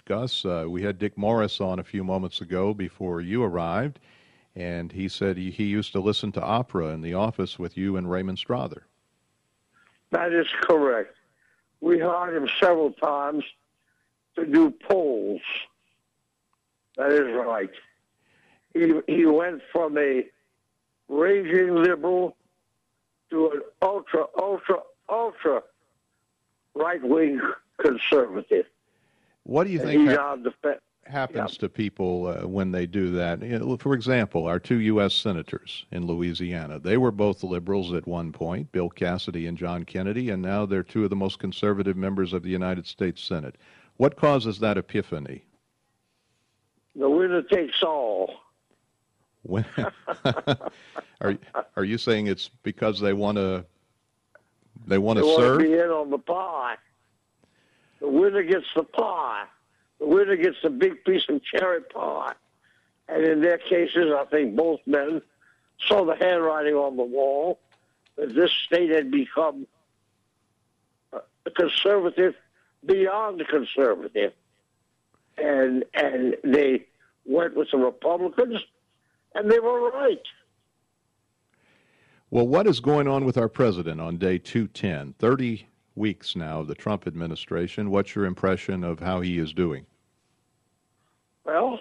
Gus. We had Dick Morris on a few moments ago before you arrived, and he said he used to listen to opera in the office with you and Raymond Strother. That is correct. We hired him several times to do polls. That is right. He went from a raging liberal to an ultra right-wing conservative. What do you think happens to people when they do that? For example, our two U.S. senators in Louisiana, they were both liberals at one point, Bill Cassidy and John Kennedy, and now they're two of the most conservative members of the United States Senate. What causes that epiphany? The winner takes all. Are you saying it's because they want to serve? They want to be in on the pie. The winner gets the pie. The winner gets a big piece of cherry pie. And in their cases, I think both men saw the handwriting on the wall that this state had become a conservative beyond the conservative. And they went with the Republicans, and they were right. Well, what is going on with our president on day 210? 30 weeks now of the Trump administration. What's your impression of how he is doing? Well,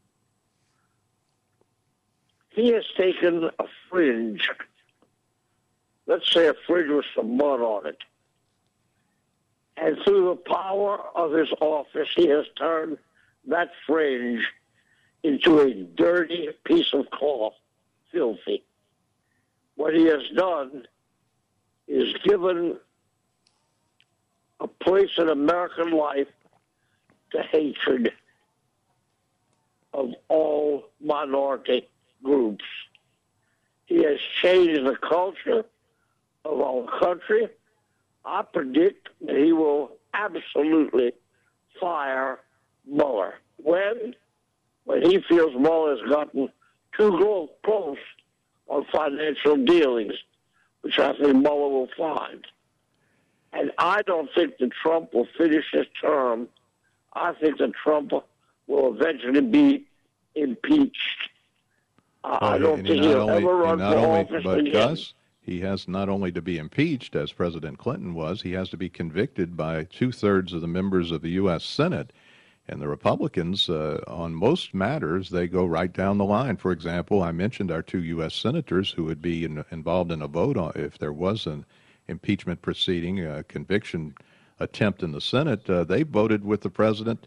he has taken a fringe. Let's say a fringe with some mud on it. And through the power of his office, he has turned that fringe into a dirty piece of cloth, filthy. What he has done is given a place in American life to hatred of all minority groups. He has changed the culture of our country. I predict that he will absolutely fire Mueller. When he feels Mueller has gotten too close on financial dealings, which I think Mueller will find. And I don't think that Trump will finish his term. I think that Trump will eventually be impeached. I don't think he'll ever run for office again. Gus, he has not only to be impeached, as President Clinton was, he has to be convicted by 2/3 of the members of the U.S. Senate. And the Republicans, on most matters, they go right down the line. For example, I mentioned our two U.S. senators who would be involved in a vote if there was an impeachment proceeding, a conviction attempt in the Senate. They voted with the president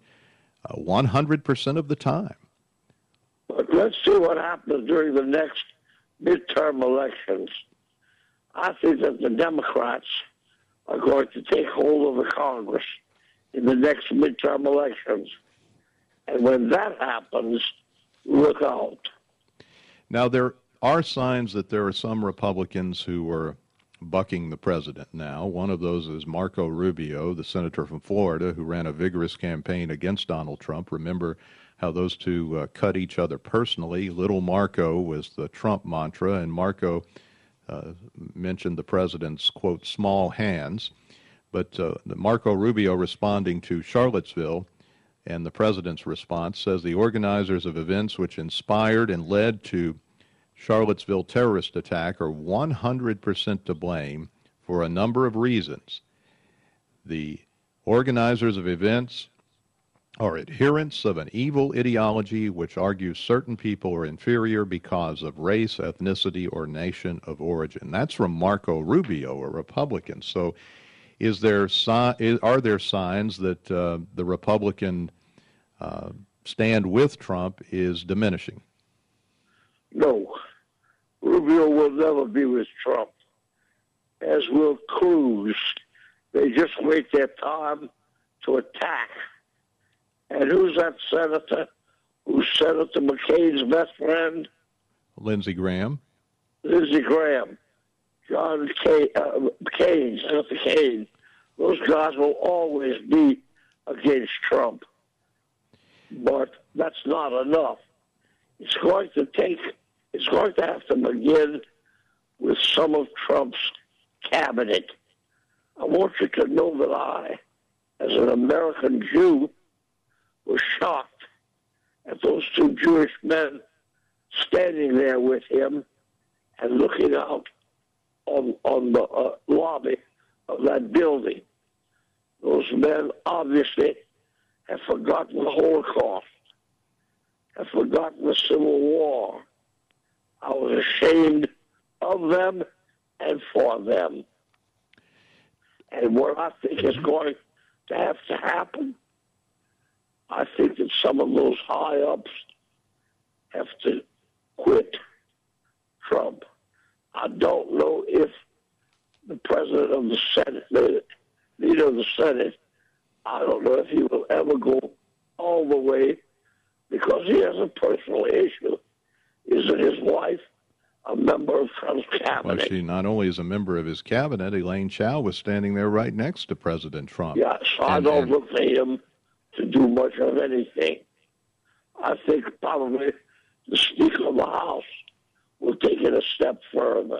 100% of the time. But let's see what happens during the next midterm elections. I think that the Democrats are going to take hold of the Congress in the next midterm elections. And when that happens, look out. Now, there are signs that there are some Republicans who are bucking the president now. One of those is Marco Rubio, the senator from Florida, who ran a vigorous campaign against Donald Trump. Remember how those two cut each other personally. Little Marco was the Trump mantra, and Marco mentioned the president's, quote, small hands. But Marco Rubio, responding to Charlottesville and the president's response, says the organizers of events which inspired and led to Charlottesville terrorist attack are 100% to blame for a number of reasons. The organizers of events are adherents of an evil ideology which argues certain people are inferior because of race, ethnicity, or nation of origin. That's from Marco Rubio, a Republican. So are there signs that the Republican stand with Trump is diminishing? No. Rubio will never be with Trump, as will Cruz. They just wait their time to attack. And who's that senator? Who's Senator McCain's best friend? Lindsey Graham. Lindsey Graham. John McCain, Senator McCain. Those guys will always be against Trump. But that's not enough. It's going to have to begin with some of Trump's cabinet. I want you to know that I, as an American Jew, was shocked at those two Jewish men standing there with him and looking out on the lobby of that building. Those men obviously have forgotten the Holocaust, have forgotten the Civil War. I was ashamed of them and for them. And what I think is going to have to happen, I think that some of those high-ups have to quit Trump. I don't know if the president of the Senate, the leader of the Senate, I don't know if he will ever go all the way because he has a personal issue. Isn't his wife a member of Trump's cabinet? Well, she not only is a member of his cabinet, Elaine Chao was standing there right next to President Trump. Yeah, so I don't look for him to do much of anything. I think probably the Speaker of the House will take it a step further.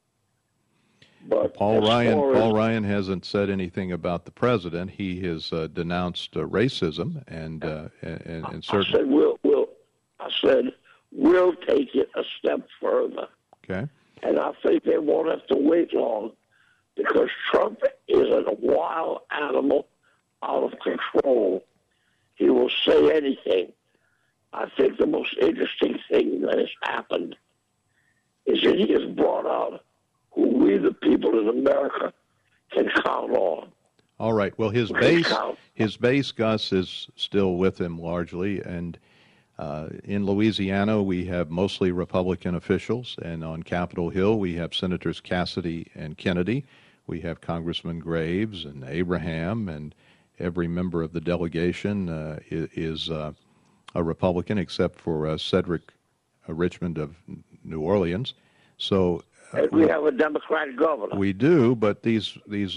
But Paul Ryan hasn't said anything about the president. He has denounced racism and certainly. I said we'll take it a step further. Okay. And I think they won't have to wait long because Trump is a wild animal out of control. He will say anything. I think the most interesting thing that has happened is that he has brought out who we, the people in America, can count on. All right. Well, his base, Gus, is still with him largely, and in Louisiana we have mostly Republican officials, and on Capitol Hill we have Senators Cassidy and Kennedy. We have Congressman Graves and Abraham, and every member of the delegation is a Republican except for Cedric Richmond of New Orleans. So and we have a Democratic governor. We do, but these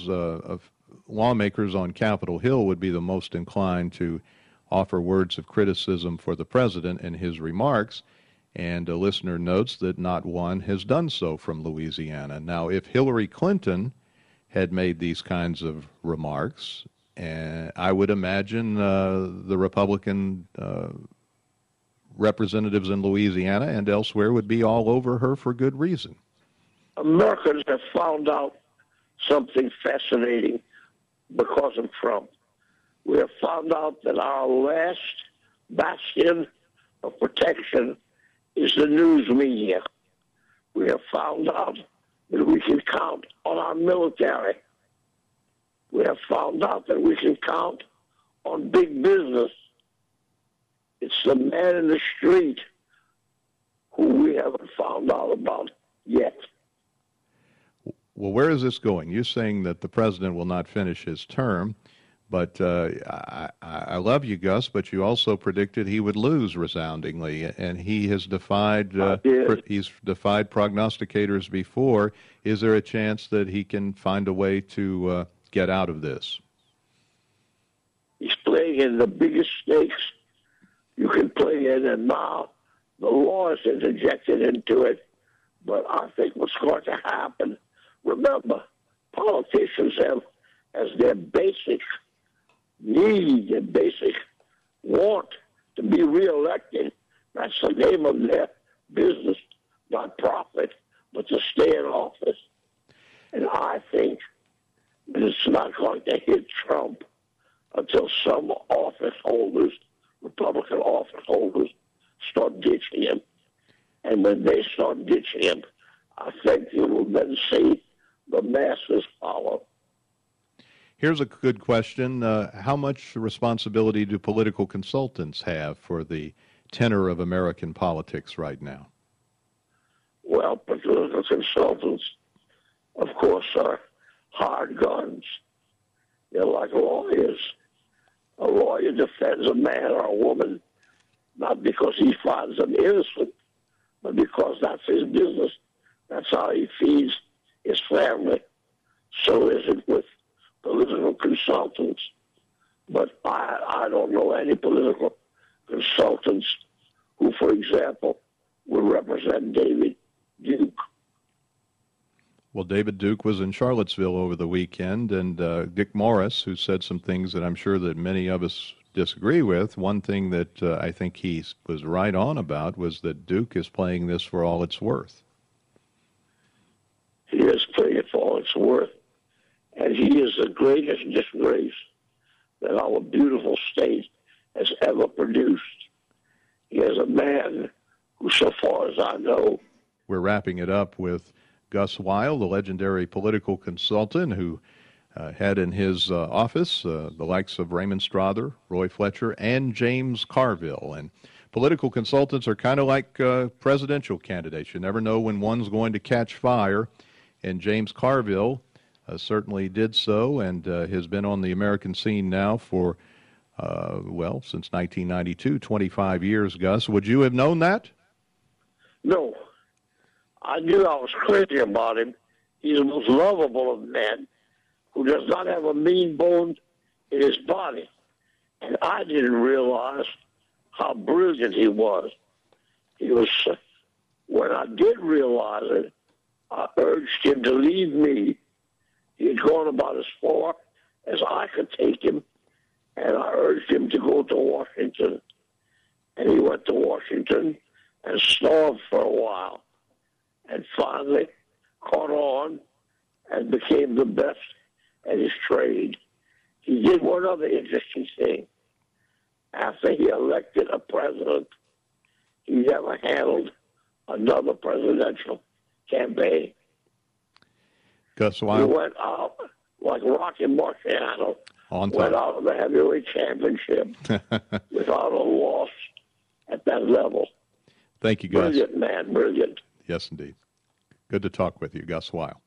lawmakers on Capitol Hill would be the most inclined to offer words of criticism for the president in his remarks, and a listener notes that not one has done so from Louisiana. Now, if Hillary Clinton had made these kinds of remarks, I would imagine the Republican representatives in Louisiana and elsewhere would be all over her for good reason. Americans have found out something fascinating because of Trump. We have found out that our last bastion of protection is the news media. We have found out that we can count on our military. We have found out that we can count on big business. It's the man in the street who we haven't found out about yet. Well, where is this going? You're saying that the president will not finish his term, but I love you, Gus, but you also predicted he would lose resoundingly, and he has defied he's defied prognosticators before. Is there a chance that he can find a way to get out of this? He's playing in the biggest stakes you can play in, and now the law is interjected into it. But I think what's going to happen, remember, politicians have as their basic need, their basic want to be reelected. That's the name of their business, not profit, but to stay in office. And I think that it's not going to hit Trump until some office holders, Republican office holders, start ditching him. And when they start ditching him, I think you will then see the masses follow. Here's a good question. How much responsibility do political consultants have for the tenor of American politics right now? Well, political consultants, of course, are hard guns. They're like lawyers. A lawyer defends a man or a woman not because he finds them innocent, but because that's his business. That's how he feeds his family. So is it with political consultants. But I don't know any political consultants who, for example, would represent David Duke. Well, David Duke was in Charlottesville over the weekend, and Dick Morris, who said some things that I'm sure that many of us disagree with. One thing that I think he was right on about was that Duke is playing this for all it's worth. He is playing it for all it's worth, and he is the greatest disgrace that our beautiful state has ever produced. He is a man who, so far as I know... We're wrapping it up with Gus Weil, the legendary political consultant who had in his office the likes of Raymond Strother, Roy Fletcher, and James Carville. And political consultants are kind of like presidential candidates. You never know when one's going to catch fire. And James Carville certainly did so and has been on the American scene now for, since 1992, 25 years, Gus. Would you have known that? No. I knew I was crazy about him. He's the most lovable of men who does not have a mean bone in his body. And I didn't realize how brilliant he was. When I did realize it, I urged him to leave me. He had gone about as far as I could take him, and I urged him to go to Washington. And he went to Washington and starved for a while, and finally caught on and became the best at his trade. He did one other interesting thing. After he elected a president, he never handled another presidential campaign. Gus Weil. He went out like Rocky Marciano, went out of the heavyweight championship without a loss at that level. Thank you, Gus. Brilliant man, brilliant. Yes, indeed. Good to talk with you, Gus Weil.